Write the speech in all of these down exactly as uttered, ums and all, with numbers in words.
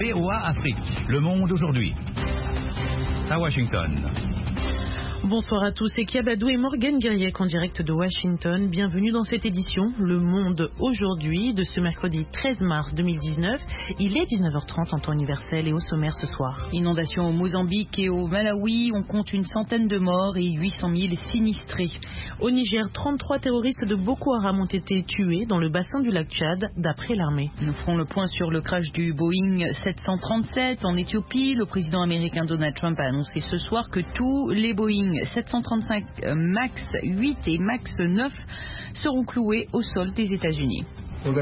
V O A Afrique, Le Monde aujourd'hui. À Washington. Bonsoir à tous, c'est Kiabadou et Morgane Guerriec en direct de Washington. Bienvenue dans cette édition, Le Monde aujourd'hui, de ce mercredi treize mars deux mille dix-neuf. Il est dix-neuf heures trente en temps universel et au sommaire ce soir. Inondation au Mozambique et au Malawi, on compte une centaine de morts et huit cent mille sinistrés. Au Niger, trente-trois terroristes de Boko Haram ont été tués dans le bassin du lac Tchad, d'après l'armée. Nous ferons le point sur le crash du Boeing sept cent trente-sept en Éthiopie. Le président américain Donald Trump a annoncé ce soir que tous les Boeing sept cent trente-cinq max huit et max neuf seront cloués au sol des États-Unis. Nous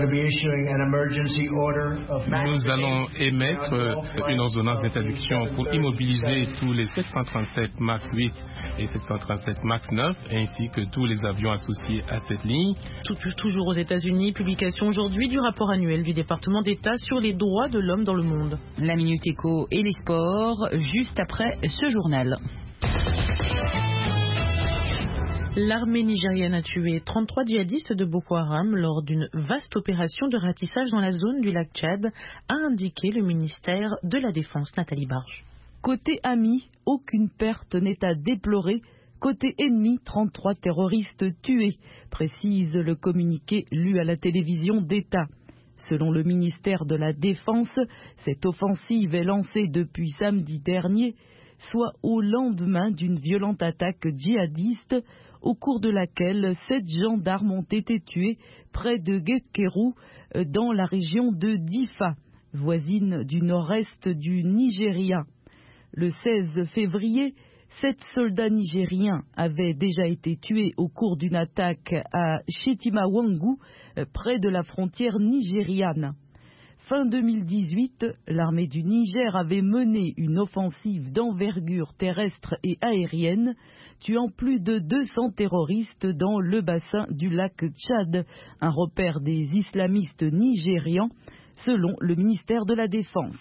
allons émettre une ordonnance d'interdiction pour immobiliser tous les sept cent trente-sept max huit et sept cent trente-sept max neuf, ainsi que tous les avions associés à cette ligne. Toujours aux États-Unis, publication aujourd'hui du rapport annuel du département d'État sur les droits de l'homme dans le monde. La Minute Éco et les sports, juste après ce journal. L'armée nigérienne a tué trente-trois djihadistes de Boko Haram lors d'une vaste opération de ratissage dans la zone du lac Tchad, a indiqué le ministère de la Défense, Nathalie Barge. Côté ami, aucune perte n'est à déplorer. Côté ennemi, trente-trois terroristes tués, précise le communiqué lu à la télévision d'État. Selon le ministère de la Défense, cette offensive est lancée depuis samedi dernier, soit au lendemain d'une violente attaque djihadiste, au cours de laquelle sept gendarmes ont été tués près de Gekkeru, dans la région de Difa, voisine du nord-est du Nigeria. Le seize février, sept soldats nigériens avaient déjà été tués au cours d'une attaque à Chetimawangu, près de la frontière nigériane. Fin deux mille dix-huit, l'armée du Niger avait mené une offensive d'envergure terrestre et aérienne, tuant plus de deux cents terroristes dans le bassin du lac Tchad, un repère des islamistes nigérians, selon le ministère de la Défense.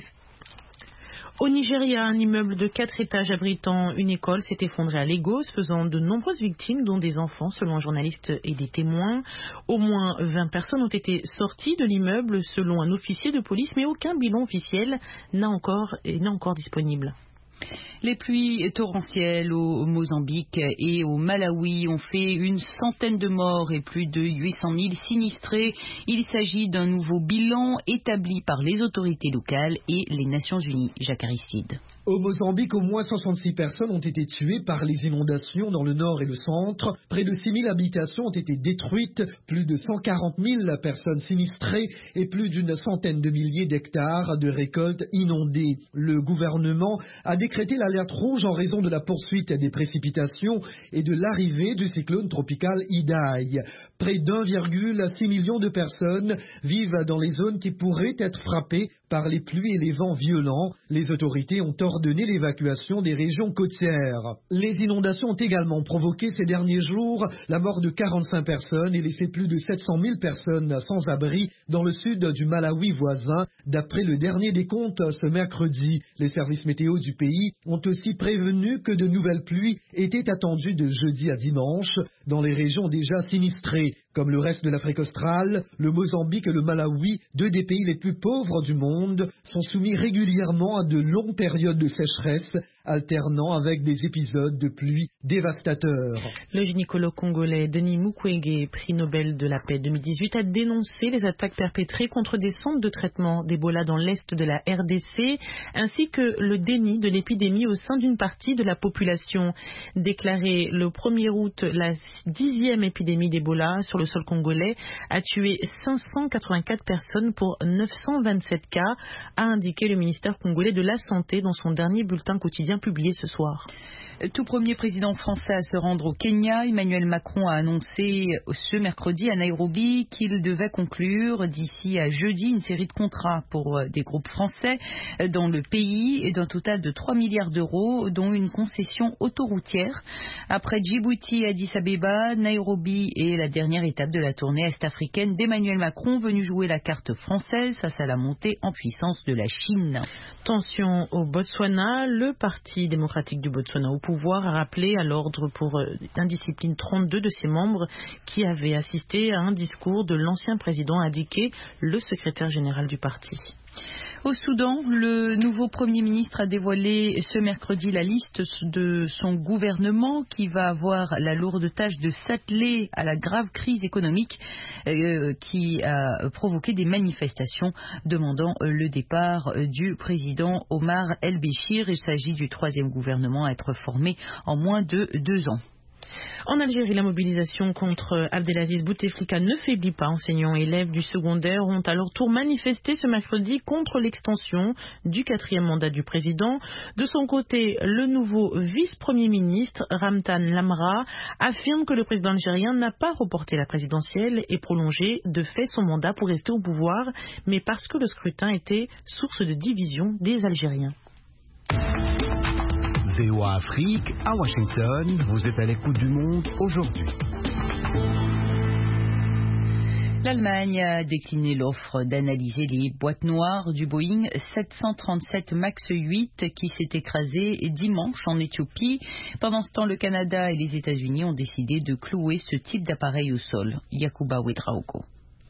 Au Nigeria, un immeuble de quatre étages abritant une école s'est effondré à Lagos, faisant de nombreuses victimes, dont des enfants, selon un journaliste et des témoins. Au moins vingt personnes ont été sorties de l'immeuble, selon un officier de police, mais aucun bilan officiel n'a encore, n'est encore disponible. Les pluies torrentielles au Mozambique et au Malawi ont fait une centaine de morts et plus de huit cent mille sinistrés. Il s'agit d'un nouveau bilan établi par les autorités locales et les Nations Unies. Jacques Aristide. Au Mozambique, au moins cent soixante-six personnes ont été tuées par les inondations dans le nord et le centre. Près de six mille habitations ont été détruites, plus de cent quarante mille personnes sinistrées et plus d'une centaine de milliers d'hectares de récoltes inondées. Le gouvernement a décrété l'alerte rouge en raison de la poursuite des précipitations et de l'arrivée du cyclone tropical Idai. Près d'un virgule six million de personnes vivent dans les zones qui pourraient être frappées par les pluies et les vents violents. Les autorités ont ordonné l'évacuation des régions côtières. Les inondations ont également provoqué ces derniers jours la mort de quarante-cinq personnes et laissé plus de sept cent mille personnes sans abri dans le sud du Malawi voisin, d'après le dernier décompte ce mercredi. Les services météo du pays ont aussi prévenu que de nouvelles pluies étaient attendues de jeudi à dimanche dans les régions déjà sinistrées. Comme le reste de l'Afrique australe, le Mozambique et le Malawi, deux des pays les plus pauvres du monde, sont soumis régulièrement à de longues périodes de sécheresse, alternant avec des épisodes de pluie dévastateurs. Le gynécologue congolais Denis Mukwege, prix Nobel de la paix deux mille dix-huit, a dénoncé les attaques perpétrées contre des centres de traitement d'Ebola dans l'est de la R D C, ainsi que le déni de l'épidémie au sein d'une partie de la population. Déclaré le premier août, la dixième épidémie d'Ebola sur le sol congolais a tué cinq cent quatre-vingt-quatre personnes pour neuf cent vingt-sept cas, a indiqué le ministère congolais de la Santé dans son dernier bulletin quotidien publié ce soir. Tout premier président français à se rendre au Kenya, Emmanuel Macron a annoncé ce mercredi à Nairobi qu'il devait conclure d'ici à jeudi une série de contrats pour des groupes français dans le pays et d'un total de trois milliards d'euros, dont une concession autoroutière. Après Djibouti, Addis Abeba, Nairobi est la dernière étape de la tournée est-africaine d'Emmanuel Macron, venu jouer la carte française face à la montée en puissance de la Chine. Tension au Botswana, le Parti démocratique du Botswana au pouvoir a rappelé à l'ordre pour indiscipline trente-deux de ses membres qui avaient assisté à un discours de l'ancien président, indiqué le secrétaire général du parti. Au Soudan, le nouveau Premier ministre a dévoilé ce mercredi la liste de son gouvernement qui va avoir la lourde tâche de s'atteler à la grave crise économique euh, qui a provoqué des manifestations demandant le départ du président Omar el-Béchir. Il s'agit du troisième gouvernement à être formé en moins de deux ans. En Algérie, la mobilisation contre Abdelaziz Bouteflika ne faiblit pas. Enseignants et élèves du secondaire ont à leur tour manifesté ce mercredi contre l'extension du quatrième mandat du président. De son côté, le nouveau vice-premier ministre, Ramtan Lamra, affirme que le président algérien n'a pas reporté la présidentielle et prolongé de fait son mandat pour rester au pouvoir, mais parce que le scrutin était source de division des Algériens. V O A Afrique, à Washington, vous êtes à l'écoute du monde aujourd'hui. L'Allemagne a décliné l'offre d'analyser les boîtes noires du Boeing sept cent trente-sept max huit qui s'est écrasé dimanche en Éthiopie. Pendant ce temps, le Canada et les États-Unis ont décidé de clouer ce type d'appareil au sol. Yakuba Ouedraogo.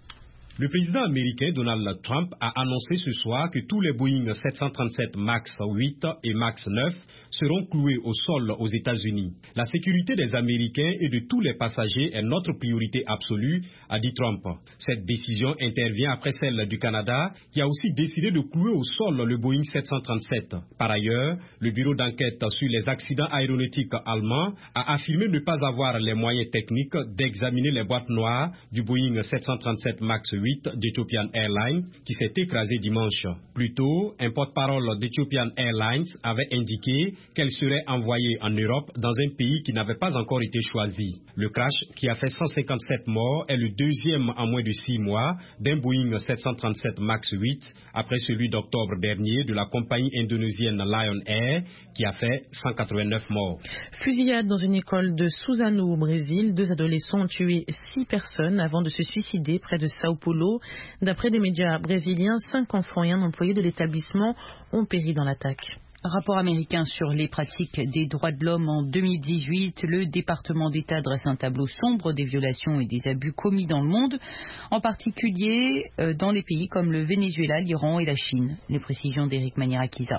Le président américain Donald Trump a annoncé ce soir que tous les Boeing sept cent trente-sept max huit et max neuf seront cloués au sol aux États-Unis. La sécurité des Américains et de tous les passagers est notre priorité absolue, a dit Trump. Cette décision intervient après celle du Canada, qui a aussi décidé de clouer au sol le Boeing sept cent trente-sept. Par ailleurs, le bureau d'enquête sur les accidents aéronautiques allemands a affirmé ne pas avoir les moyens techniques d'examiner les boîtes noires du Boeing sept cent trente-sept max huit d'Ethiopian Airlines qui s'est écrasé dimanche. Plus tôt, un porte-parole d'Ethiopian Airlines avait indiqué qu'elle serait envoyée en Europe dans un pays qui n'avait pas encore été choisi. Le crash, qui a fait cent cinquante-sept morts, est le deuxième en moins de six mois d'un Boeing sept cent trente-sept max huit, après celui d'octobre dernier de la compagnie indonésienne Lion Air, qui a fait cent quatre-vingt-neuf morts. Fusillade dans une école de Suzano au Brésil. Deux adolescents ont tué six personnes avant de se suicider près de Sao Paulo. D'après des médias brésiliens, cinq enfants et un employé de l'établissement ont péri dans l'attaque. Rapport américain sur les pratiques des droits de l'homme en deux mille dix-huit, le département d'État dresse un tableau sombre des violations et des abus commis dans le monde, en particulier dans les pays comme le Venezuela, l'Iran et la Chine. Les précisions d'Éric Manierakiza.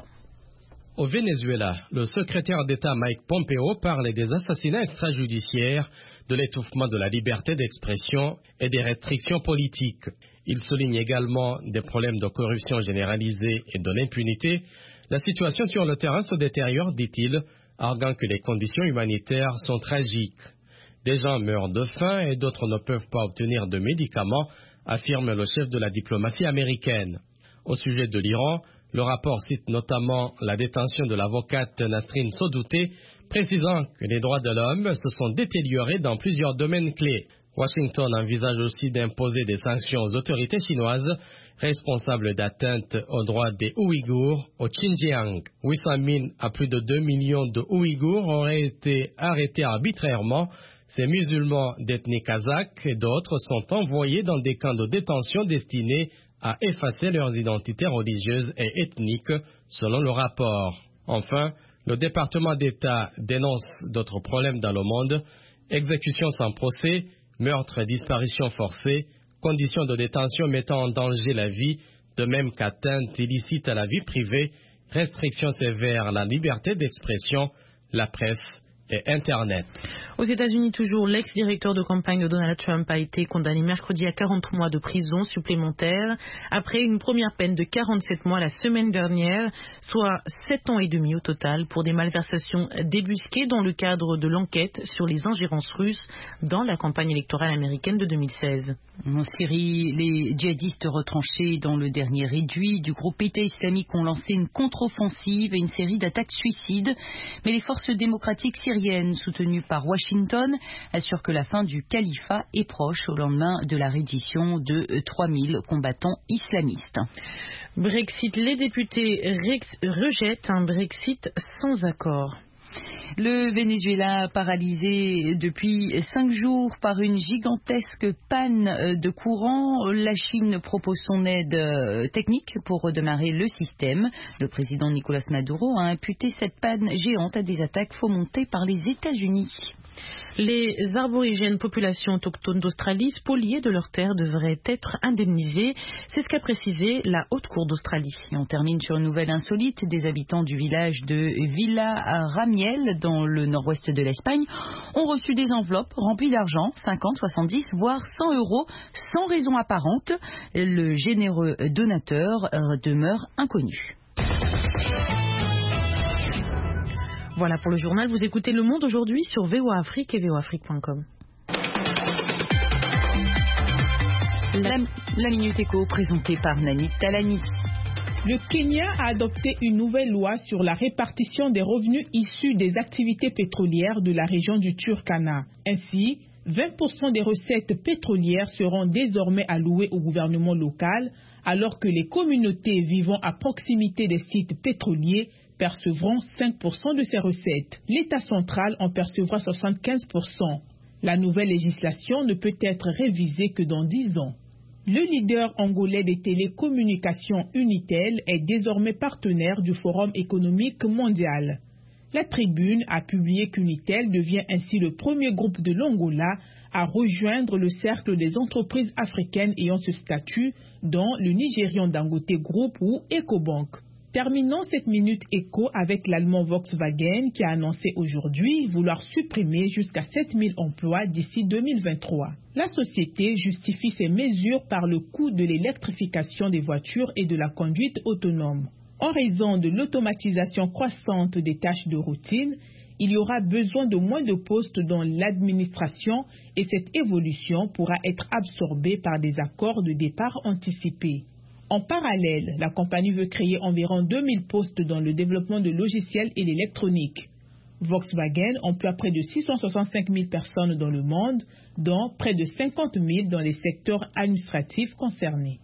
Au Venezuela, le secrétaire d'État Mike Pompeo parle des assassinats extrajudiciaires, de l'étouffement de la liberté d'expression et des restrictions politiques. Il souligne également des problèmes de corruption généralisée et de l'impunité. La situation sur le terrain se détériore, dit-il, arguant que les conditions humanitaires sont tragiques. Des gens meurent de faim et d'autres ne peuvent pas obtenir de médicaments, affirme le chef de la diplomatie américaine. Au sujet de l'Iran, le rapport cite notamment la détention de l'avocate Nasrin Sotoudeh, précisant que les droits de l'homme se sont détériorés dans plusieurs domaines clés. Washington envisage aussi d'imposer des sanctions aux autorités chinoises responsables d'atteintes aux droits des Ouïghours au Xinjiang. huit cent mille à plus de deux millions de Ouïghours auraient été arrêtés arbitrairement. Ces musulmans d'ethnie kazakh et d'autres sont envoyés dans des camps de détention destinés à effacer leurs identités religieuses et ethniques, selon le rapport. Enfin, le département d'État dénonce d'autres problèmes dans le monde: exécutions sans procès, meurtres et disparitions forcées, conditions de détention mettant en danger la vie, de même qu'atteinte illicite à la vie privée, restrictions sévères à la liberté d'expression, la presse et Internet. Aux États-Unis, toujours, l'ex-directeur de campagne de Donald Trump a été condamné mercredi à quarante mois de prison supplémentaire après une première peine de quarante-sept mois la semaine dernière, soit sept ans et demi au total pour des malversations débusquées dans le cadre de l'enquête sur les ingérences russes dans la campagne électorale américaine de deux mille seize. En Syrie, les djihadistes retranchés dans le dernier réduit du groupe État islamique ont lancé une contre-offensive et une série d'attaques suicides, mais les forces démocratiques syriennes soutenues par Washington assurent que la fin du califat est proche au lendemain de la reddition de trois mille combattants islamistes. Brexit, les députés rejettent un Brexit sans accord. Le Venezuela paralysé depuis cinq jours par une gigantesque panne de courant. La Chine propose son aide technique pour redémarrer le système. Le président Nicolás Maduro a imputé cette panne géante à des attaques fomentées par les États-Unis. Les aborigènes, populations autochtones d'Australie, spoliées de leurs terres, devraient être indemnisés. C'est ce qu'a précisé la Haute Cour d'Australie. Et on termine sur une nouvelle insolite. Des habitants du village de Villa Ramiel, dans le nord-ouest de l'Espagne, ont reçu des enveloppes remplies d'argent, cinquante, soixante-dix, voire cent euros, sans raison apparente. Le généreux donateur demeure inconnu. Voilà pour le journal. Vous écoutez Le Monde aujourd'hui sur V O A Afrique et V O A Afrique point com. La, la Minute Éco présentée par Nani Talani. Le Kenya a adopté une nouvelle loi sur la répartition des revenus issus des activités pétrolières de la région du Turkana. Ainsi, vingt pour cent des recettes pétrolières seront désormais allouées au gouvernement local, alors que les communautés vivant à proximité des sites pétroliers percevront cinq pour cent de ces recettes. L'État central en percevra soixante-quinze pour cent. La nouvelle législation ne peut être révisée que dans dix ans. Le leader angolais des télécommunications Unitel est désormais partenaire du Forum économique mondial. La Tribune a publié qu'Unitel devient ainsi le premier groupe de l'Angola à rejoindre le cercle des entreprises africaines ayant ce statut, dont le Nigérian Dangote Group ou Ecobank. Terminons cette minute éco avec l'allemand Volkswagen qui a annoncé aujourd'hui vouloir supprimer jusqu'à sept mille emplois d'ici deux mille vingt-trois. La société justifie ces mesures par le coût de l'électrification des voitures et de la conduite autonome. En raison de l'automatisation croissante des tâches de routine, il y aura besoin de moins de postes dans l'administration et cette évolution pourra être absorbée par des accords de départ anticipés. En parallèle, la compagnie veut créer environ deux mille postes dans le développement de logiciels et l'électronique. Volkswagen emploie près de six cent soixante-cinq mille personnes dans le monde, dont près de cinquante mille dans les secteurs administratifs concernés.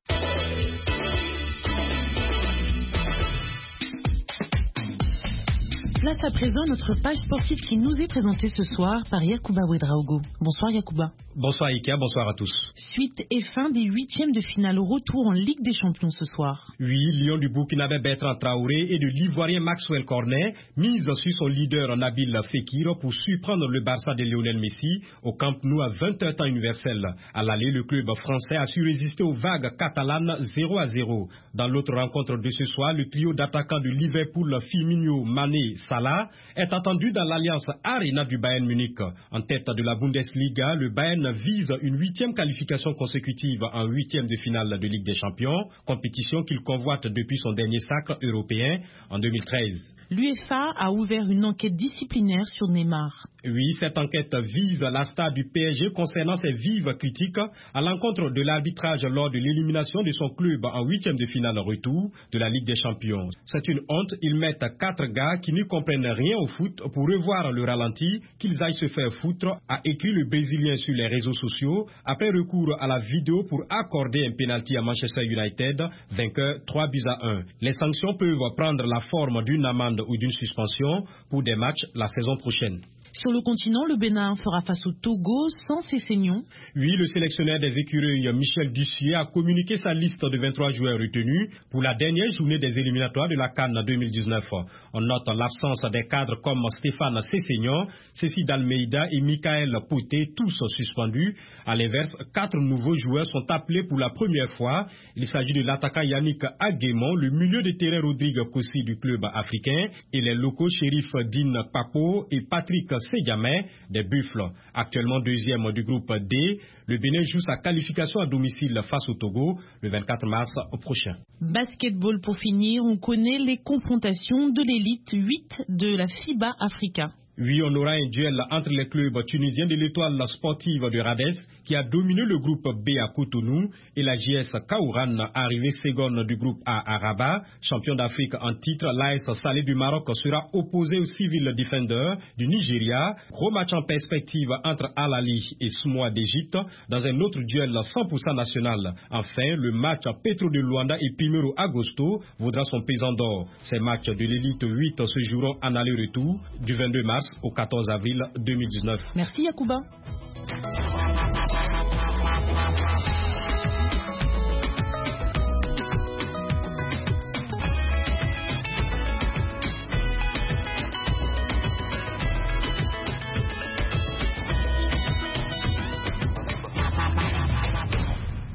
Place à présent notre page sportive qui nous est présentée ce soir par Yacouba Ouedraogo. Bonsoir Yacouba. Bonsoir Ika, bonsoir à tous. Suite et fin des huitièmes de finale, retour en Ligue des Champions ce soir. Oui, Lyon du Burkinabé Bertrand Traoré et de l'Ivoirien Maxwell Cornet mise sur son leader Nabil Fekir pour surprendre le Barça de Lionel Messi au Camp Nou à vingt heures temps universel. À l'aller, le club français a su résister aux vagues catalanes zéro à zéro. Dans l'autre rencontre de ce soir, le trio d'attaquants de Liverpool, Firmino, Mané, Salah est attendu dans l'alliance Arena du Bayern Munich. En tête de la Bundesliga, le Bayern vise une huitième qualification consécutive en huitième de finale de Ligue des Champions, compétition qu'il convoite depuis son dernier sacre européen en deux mille treize. L'UEFA a ouvert une enquête disciplinaire sur Neymar. Oui, cette enquête vise la star du P S G concernant ses vives critiques à l'encontre de l'arbitrage lors de l'élimination de son club en huitième de finale retour de la Ligue des Champions. C'est une honte, ils mettent quatre gars qui ne comprennent rien au foot pour revoir le ralenti, qu'ils aillent se faire foutre, a écrit le Brésilien sur les réseaux sociaux après recours à la vidéo pour accorder un pénalty à Manchester United, vainqueur trois buts à un. Les sanctions peuvent prendre la forme d'une amende ou d'une suspension pour des matchs la saison prochaine. Sur le continent, le Bénin fera face au Togo sans ses saignons. Oui, le sélectionneur des écureuils Michel Dussier a communiqué sa liste de vingt-trois joueurs retenus pour la dernière journée des éliminatoires de la CAN deux mille dix-neuf. On note l'absence des cadres comme Stéphane Sessignon, Cécile Dalmeida et Michael Poté, tous suspendus. À l'inverse, quatre nouveaux joueurs sont appelés pour la première fois. Il s'agit de l'attaquant Yannick Aguemon, le milieu de terrain Rodrigue Kossi du club africain et les locaux Shérif Din Papo et Patrick Ségamé des Buffles. Actuellement deuxième du groupe D, le Bénin joue sa qualification à domicile face au Togo le vingt-quatre mars prochain. Basketball pour finir, on connaît les confrontations de l'élite huit de la FIBA Africa. Oui, on aura un duel entre les clubs tunisiens de l'étoile sportive de Radès qui a dominé le groupe B à Cotonou et la J S Kaouran, arrivée seconde du groupe A à Rabat. Champion d'Afrique en titre, l'A S Salé du Maroc sera opposé au Civil Defender du Nigeria. Gros match en perspective entre Al-Ali et Soumoua d'Égypte dans un autre duel cent pour cent national. Enfin, le match Petro de Luanda et Primero Agosto vaudra son pesant d'or. Ces matchs de l'élite huit se joueront en aller-retour du vingt-deux mars au quatorze avril deux mille dix-neuf. Merci Yacouba.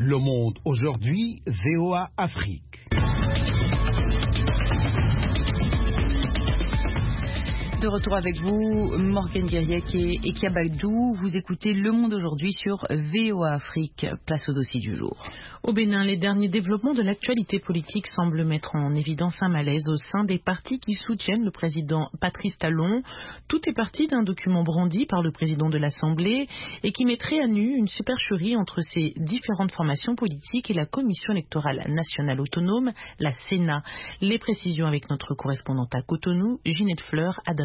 Le Monde aujourd'hui, V O A Afrique. De retour avec vous, Morgane Diriek et Ekia Bagdou. Vous écoutez Le Monde aujourd'hui sur V O A Afrique. Place au dossier du jour. Au Bénin, les derniers développements de l'actualité politique semblent mettre en évidence un malaise au sein des partis qui soutiennent le président Patrice Talon. Tout est parti d'un document brandi par le président de l'Assemblée et qui mettrait à nu une supercherie entre ces différentes formations politiques et la Commission électorale nationale autonome, la Sénat. Les précisions avec notre correspondante à Cotonou, Ginette Fleur Adandé.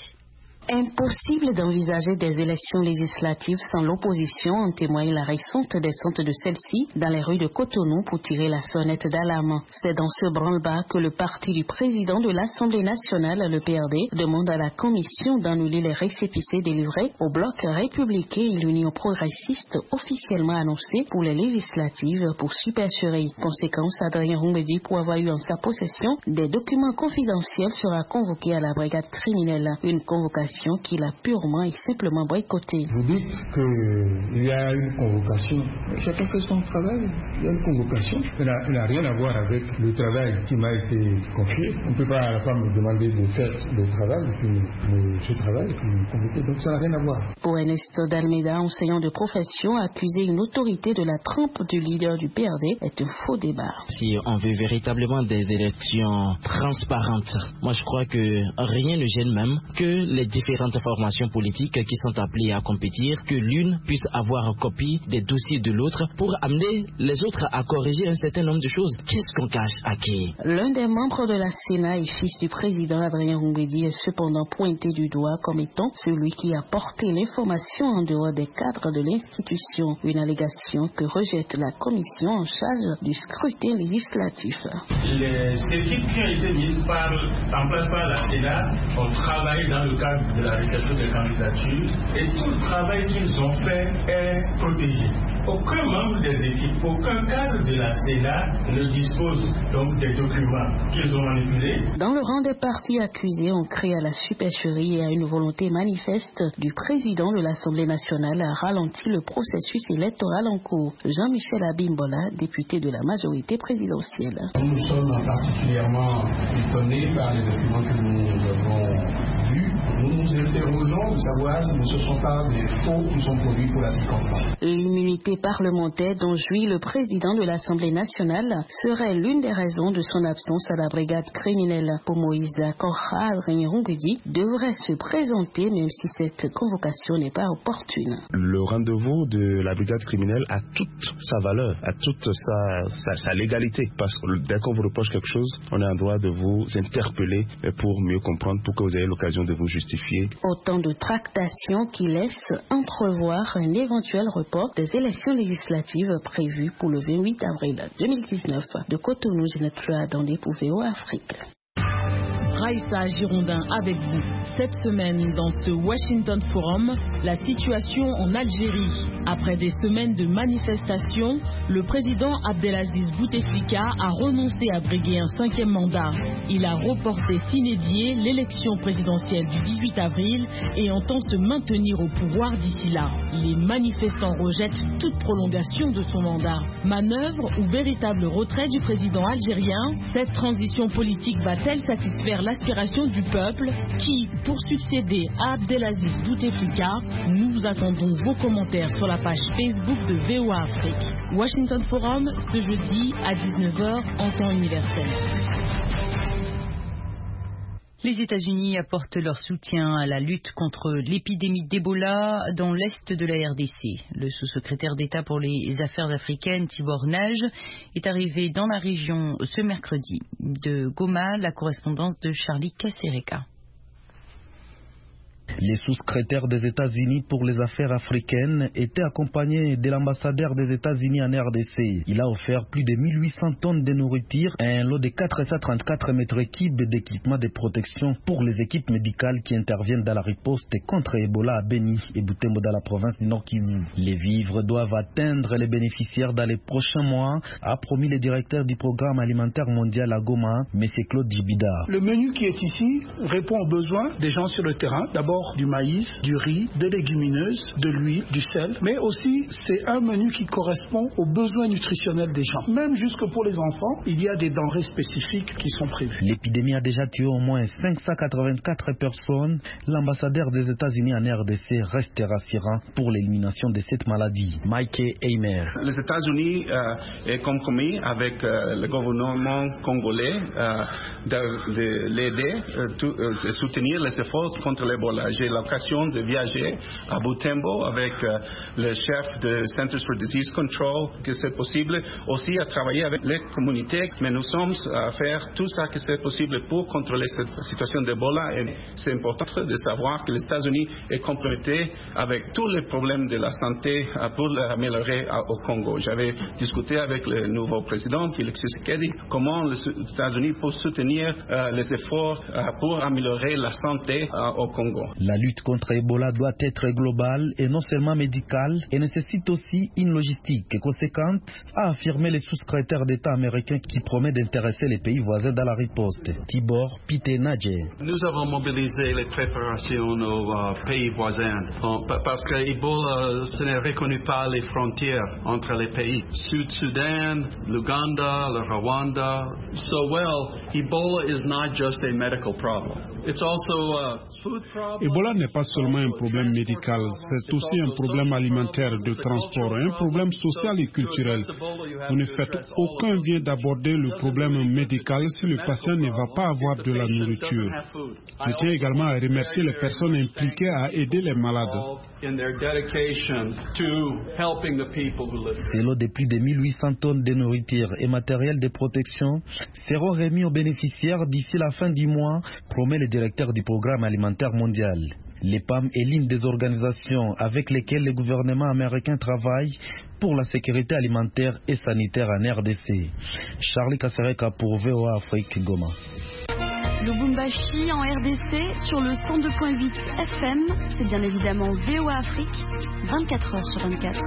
Impossible d'envisager des élections législatives sans l'opposition, en témoigne la récente descente de celle-ci dans les rues de Cotonou pour tirer la sonnette d'alarme. C'est dans ce branle-bas que le parti du président de l'Assemblée nationale, le P R D, demande à la commission d'annuler les récépissés délivrés au bloc républicain et l'Union progressiste officiellement annoncés pour les législatives pour supercherie. Conséquence, Adrien Roumbedi, pour avoir eu en sa possession des documents confidentiels, sera convoqué à la brigade criminelle. Une convocation qu'il a purement et simplement boycotté. Vous dites qu'il y a une convocation. Chacun fait son travail. Il y a une convocation. Elle n'a rien à voir avec le travail qui m'a été confié. On ne peut pas à la fois me demander de faire le travail, et puis le, ce travail, et puis me convoquer. Donc ça n'a rien à voir. Pour Ernesto D'Almeida, enseignant de profession, accuser une autorité de la trempe du leader du P R D est un faux débat. Si on veut véritablement des élections transparentes, moi je crois que rien ne gêne même que les différentes formations politiques qui sont appelées à compétir, que l'une puisse avoir copie des dossiers de l'autre pour amener les autres à corriger un certain nombre de choses. Qu'est-ce qu'on cache à qui? L'un des membres de la Sénat et fils du président Adrien Roumbedi est cependant pointé du doigt comme étant celui qui a porté l'information en dehors des cadres de l'institution. Une allégation que rejette la commission en charge du scrutin législatif. Les équipes qui ont été mises par, en place par la Sénat ont travaillé dans le cadre de la réception des candidatures et tout le travail qu'ils ont fait est protégé. Aucun membre des équipes, aucun cadre de la Sénat ne dispose donc des documents qu'ils ont manipulés. Dans le rang des partis accusés, on crie à la supercherie et à une volonté manifeste du président de l'Assemblée nationale à ralentir le processus électoral en cours. Jean-Michel Abimbola, député de la majorité présidentielle. Nous sommes particulièrement étonnés par les documents que nous avons vus. Nous nous interrogeons de savoir si ce ne sont pas des faux qui sont produits pour la circonstance. L'immunité parlementaire dont jouit le président de l'Assemblée nationale serait l'une des raisons de son absence à la brigade criminelle. Pour Moïse Korra, Adrien Roumbedi devrait se présenter même si cette convocation n'est pas opportune. Le rendez-vous de la brigade criminelle a toute sa valeur, a toute sa, sa, sa légalité. Parce que dès qu'on vous reproche quelque chose, on est en droit de vous interpeller pour mieux comprendre, pour que vous ayez l'occasion de vous justifier. Autant de tractations qui laissent entrevoir un éventuel report des élections législatives prévues pour le vingt-huit avril deux mille dix-neuf. De Cotonou, Ginette Fleur pour V O A Afrique. Raïssa Girondin avec vous. Cette semaine, dans ce Washington Forum, la situation en Algérie. Après des semaines de manifestations, le président Abdelaziz Bouteflika a renoncé à briguer un cinquième mandat. Il a reporté sine die l'élection présidentielle du dix-huit avril et entend se maintenir au pouvoir d'ici là. Les manifestants rejettent toute prolongation de son mandat. Manœuvre ou véritable retrait du président algérien, cette transition politique va-t-elle satisfaire l'aspiration du peuple qui, pour succéder à Abdelaziz Bouteflika, nous attendons vos commentaires sur la page Facebook de V O A Afrique. Washington Forum, ce jeudi à dix-neuf heures en temps universel. Les États-Unis apportent leur soutien à la lutte contre l'épidémie d'Ebola dans l'est de la R D C. Le sous-secrétaire d'État pour les affaires africaines, Tibor Nage, est arrivé dans la région ce mercredi. De Goma, la correspondance de Charlie Kasereka. Les sous-secrétaires des États-Unis pour les affaires africaines étaient accompagnés de l'ambassadeur des États-Unis en R D C. Il a offert plus de mille huit cents tonnes de nourriture et un lot de quatre cent trente-quatre mètres cubes d'équipements de protection pour les équipes médicales qui interviennent dans la riposte contre Ebola à Beni et Butembo dans la province du Nord Kivu. Les vivres doivent atteindre les bénéficiaires dans les prochains mois, a promis le directeur du programme alimentaire mondial à Goma, M. Claude Djibida. Le menu qui est ici répond aux besoins des gens sur le terrain. D'abord porc, du maïs, du riz, des légumineuses, de l'huile, du sel, mais aussi c'est un menu qui correspond aux besoins nutritionnels des gens. Même jusque pour les enfants, il y a des denrées spécifiques qui sont prévues. L'épidémie a déjà tué au moins cinq cent quatre-vingt-quatre personnes. L'ambassadeur des États-Unis en R D C reste rassurant pour l'élimination de cette maladie. Mike Heimer. Les États-Unis euh, est compromis avec euh, le gouvernement congolais euh, de, de l'aider, euh, tout, euh, de soutenir les efforts contre l'Ebola. J'ai l'occasion de viager à Butembo avec euh, le chef de Centers for Disease Control, que c'est possible, aussi à travailler avec les communautés, mais nous sommes à faire tout ça que c'est possible pour contrôler cette situation d'Ebola. Et c'est important de savoir que les États-Unis est compromis avec tous les problèmes de la santé pour l'améliorer au Congo. J'avais discuté avec le nouveau président, Félix Tshisekedi, comment les États-Unis peuvent soutenir euh, les efforts euh, pour améliorer la santé euh, au Congo. La lutte contre Ebola doit être globale et non seulement médicale et nécessite aussi une logistique conséquente, a affirmé le sous-secrétaire d'État américain qui promet d'intéresser les pays voisins dans la riposte. Tibor Pitenadje. Nous avons mobilisé les préparations aux uh, pays voisins parce que Ebola ce n'est reconnu pas les frontières entre les pays. Sud-Soudan, l'Ouganda, le Rwanda. So well, Ebola is not just a medical problem. It's also a food problem. Ebola n'est pas seulement un problème médical, c'est aussi un problème alimentaire, de transport, un problème social et culturel. Vous ne faites aucun bien d'aborder le problème médical si le patient ne va pas avoir de la nourriture. Je tiens également à remercier les personnes impliquées à aider les malades. C'est l'eau de plus de mille huit cents tonnes de nourriture et matériel de protection seront remis aux bénéficiaires d'ici la fin du mois, promet le directeur du programme alimentaire mondial. Les P A M est l'une des organisations avec lesquelles le gouvernement américain travaille pour la sécurité alimentaire et sanitaire en R D C. Charlie Kasereka pour V O A Afrique, Goma. Lubumbashi en R D C sur le cent deux virgule huit F M, c'est bien évidemment V O A Afrique, vingt-quatre heures sur vingt-quatre.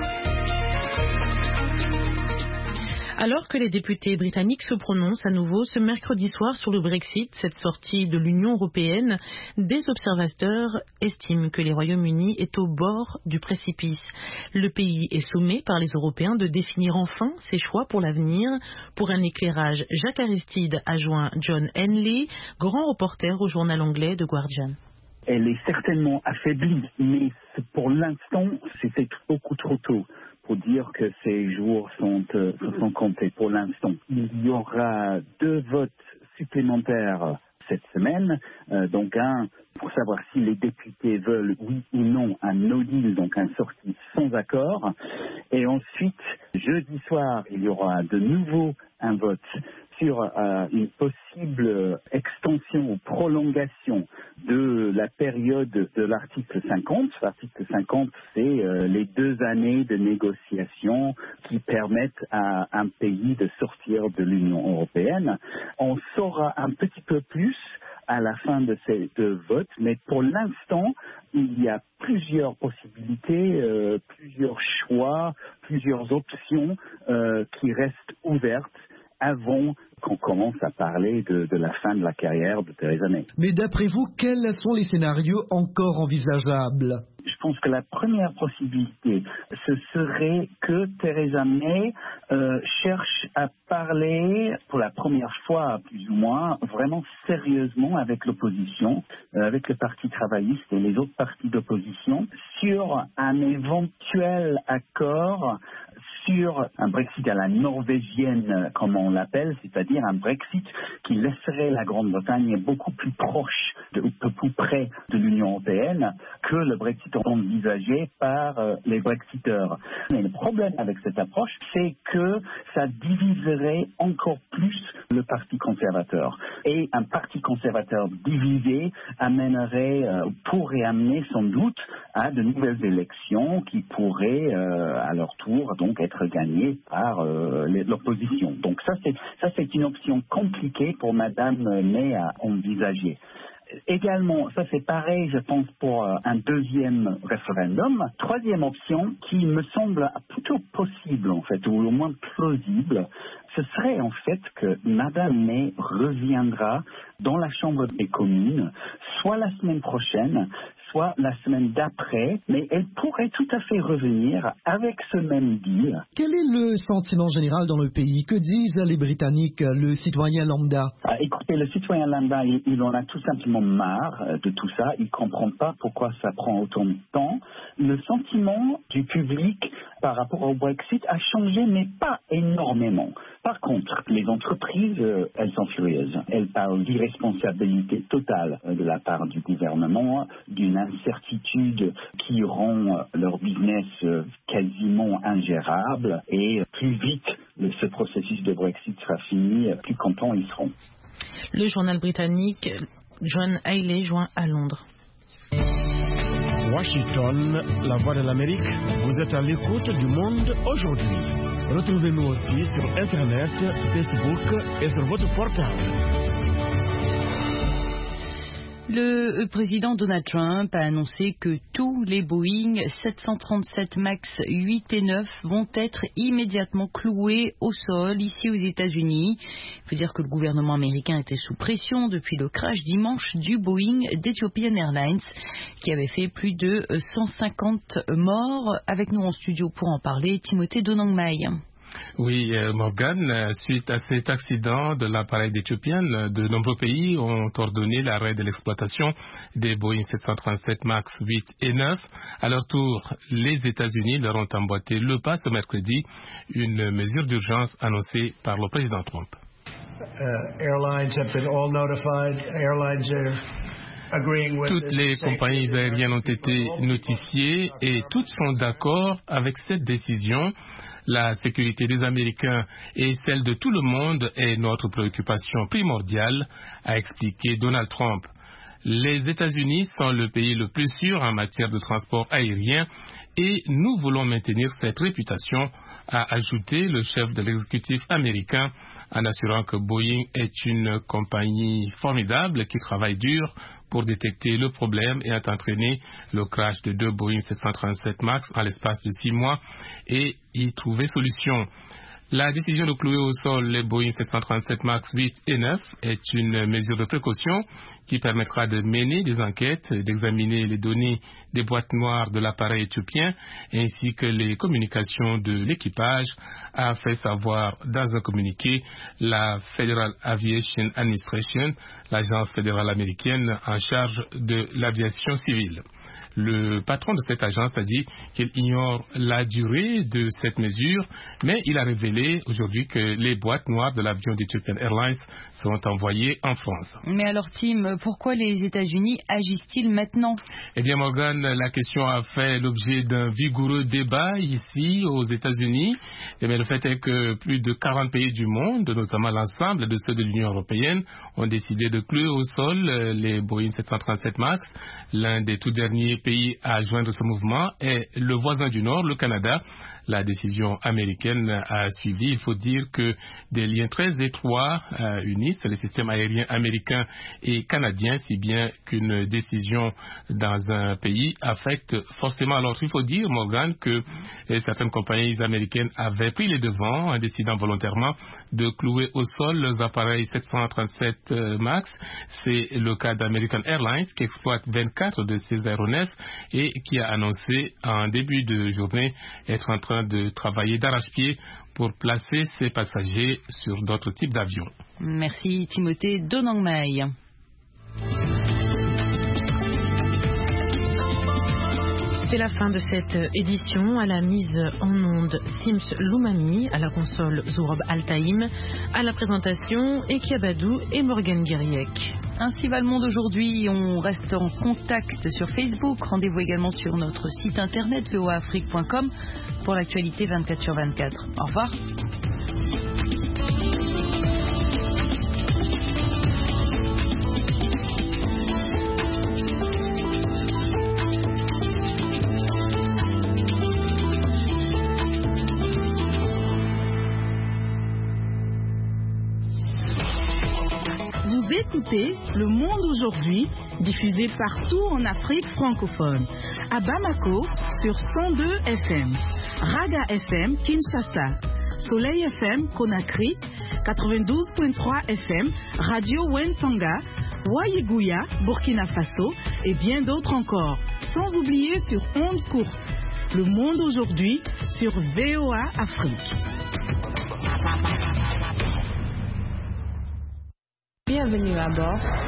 Alors que les députés britanniques se prononcent à nouveau ce mercredi soir sur le Brexit, cette sortie de l'Union européenne, des observateurs estiment que le Royaume-Uni est au bord du précipice. Le pays est sommé par les Européens de définir enfin ses choix pour l'avenir. Pour un éclairage, Jacques Aristide a joint John Henley, grand reporter au journal anglais The Guardian. Elle est certainement affaiblie, mais pour l'instant, c'était beaucoup trop tôt pour dire que ces jours sont, euh, sont comptés pour l'instant. Il y aura deux votes supplémentaires cette semaine, euh, donc un pour savoir si les députés veulent oui ou non un no deal, donc un sortie sans accord, et ensuite jeudi soir il y aura de nouveau un vote sur euh, une possible extension ou prolongation de la période de l'article cinquante. L'article cinquante, c'est euh, les deux années de négociation qui permettent à un pays de sortir de l'Union européenne. On saura un petit peu plus à la fin de ces deux votes, mais pour l'instant, il y a plusieurs possibilités, euh, plusieurs choix, plusieurs options euh, qui restent ouvertes avant qu'on commence à parler de, de la fin de la carrière de Theresa May. Mais d'après vous, quels sont les scénarios encore envisageables ? Je pense que la première possibilité, ce serait que Theresa May euh, cherche à parler pour la première fois, plus ou moins, vraiment sérieusement avec l'opposition, euh, avec le Parti travailliste et les autres partis d'opposition, sur un éventuel accord sur un Brexit à la norvégienne, comme on l'appelle, c'est-à-dire un Brexit qui laisserait la Grande-Bretagne beaucoup plus proche, de, plus près de l'Union européenne que le Brexit envisagé par euh, les Brexiteurs. Mais le problème avec cette approche, c'est que ça diviserait encore plus le Parti conservateur. Et un Parti conservateur divisé amènerait, euh, pourrait amener sans doute à de nouvelles élections qui pourraient euh, à leur tour donc être gagnées par euh, l'opposition. Donc ça c'est ça c'est une option compliquée pour Madame May à envisager. Également, ça c'est pareil, je pense, pour euh, un deuxième référendum. Troisième option, qui me semble plutôt possible, en fait, ou au moins plausible, ce serait en fait que Madame May reviendra dans la Chambre des communes, soit la semaine prochaine, soit la semaine d'après, mais elle pourrait tout à fait revenir avec ce même deal. Quel est le sentiment général dans le pays? Que disent les Britanniques, le citoyen lambda? Ah, écoutez, le citoyen lambda, il, il en a tout simplement marre euh, de tout ça. Il ne comprend pas pourquoi ça prend autant de temps. Le sentiment du public par rapport au Brexit a changé, mais pas énormément. Par contre, les entreprises, euh, elles sont furieuses. Elles parlent d'irresponsabilité totale euh, de la part du gouvernement, d'une incertitude qui rend euh, leur business euh, quasiment ingérable. Et euh, plus vite le, ce processus de Brexit sera fini, euh, plus contents ils seront. Le journal britannique John Haley joint à Londres. Washington, la voix de l'Amérique, vous êtes à l'écoute du monde aujourd'hui. Retrouvez-nous aussi sur Internet, Facebook et sur votre portable. Le président Donald Trump a annoncé que tous les Boeing sept cent trente-sept MAX huit et neuf vont être immédiatement cloués au sol ici aux États-Unis. Il faut dire que le gouvernement américain était sous pression depuis le crash dimanche du Boeing d'Ethiopian Airlines qui avait fait plus de cent cinquante morts. Avec nous en studio pour en parler, Timothée Donangmai. Oui, Morgan, suite à cet accident de l'appareil d'Ethiopian, de nombreux pays ont ordonné l'arrêt de l'exploitation des Boeing sept cent trente-sept MAX huit et neuf. À leur tour, les États-Unis leur ont emboîté le pas ce mercredi, une mesure d'urgence annoncée par le président Trump. Uh, airlines have been all notified. Airlines are Toutes les compagnies aériennes ont été notifiées et toutes sont d'accord avec cette décision. La sécurité des Américains et celle de tout le monde est notre préoccupation primordiale, a expliqué Donald Trump. Les États-Unis sont le pays le plus sûr en matière de transport aérien et nous voulons maintenir cette réputation, a ajouté le chef de l'exécutif américain en assurant que Boeing est une compagnie formidable qui travaille dur pour détecter le problème et a entraîné le crash de deux Boeing sept cent trente-sept MAX en l'espace de six mois et y trouver solution. La décision de clouer au sol les Boeing sept cent trente-sept MAX huit et neuf est une mesure de précaution qui permettra de mener des enquêtes, d'examiner les données des boîtes noires de l'appareil éthiopien ainsi que les communications de l'équipage, a fait savoir dans un communiqué la Federal Aviation Administration, l'agence fédérale américaine en charge de l'aviation civile. Le patron de cette agence a dit qu'il ignore la durée de cette mesure, mais il a révélé aujourd'hui que les boîtes noires de l'avion d'Ethiopian Airlines seront envoyées en France. Mais alors Tim, pourquoi les États-Unis agissent-ils maintenant? Eh bien Morgan, la question a fait l'objet d'un vigoureux débat ici aux États-Unis. Mais le fait est que plus de quarante pays du monde, notamment l'ensemble de ceux de l'Union européenne, ont décidé de clouer au sol les Boeing sept cent trente-sept MAX. L'un des tout derniers pays à joindre ce mouvement est le voisin du Nord, le Canada. La décision américaine a suivi. Il faut dire que des liens très étroits euh, unissent les systèmes aériens américains et canadiens, si bien qu'une décision dans un pays affecte forcément. Alors il faut dire, Morgan, que euh, certaines compagnies américaines avaient pris les devants en décidant volontairement de clouer au sol leurs appareils sept cent trente-sept MAX. C'est le cas d'American Airlines qui exploite vingt-quatre de ces aéronefs et qui a annoncé en début de journée être en train de travailler d'arrache-pied pour placer ses passagers sur d'autres types d'avions. Merci Timothée Donangmai. C'est la fin de cette édition. À la mise en onde, Sims Loumani, à la console Zourob Altaïm, à la présentation Ekiabadou et Morgan Guiriec. Ainsi va le monde aujourd'hui. On reste en contact sur Facebook. Rendez-vous également sur notre site internet v o a afrique point com pour l'actualité vingt-quatre sur vingt-quatre. Au revoir. Écoutez Le Monde aujourd'hui, diffusé partout en Afrique francophone. À Bamako, sur cent deux F M. Raga F M, Kinshasa. Soleil F M, Conakry. quatre-vingt-douze virgule trois F M. Radio Wentanga. Ouaïgouya, Burkina Faso et bien d'autres encore. Sans oublier sur Onde Courte. Le monde aujourd'hui sur V O A Afrique. Bienvenue à bord.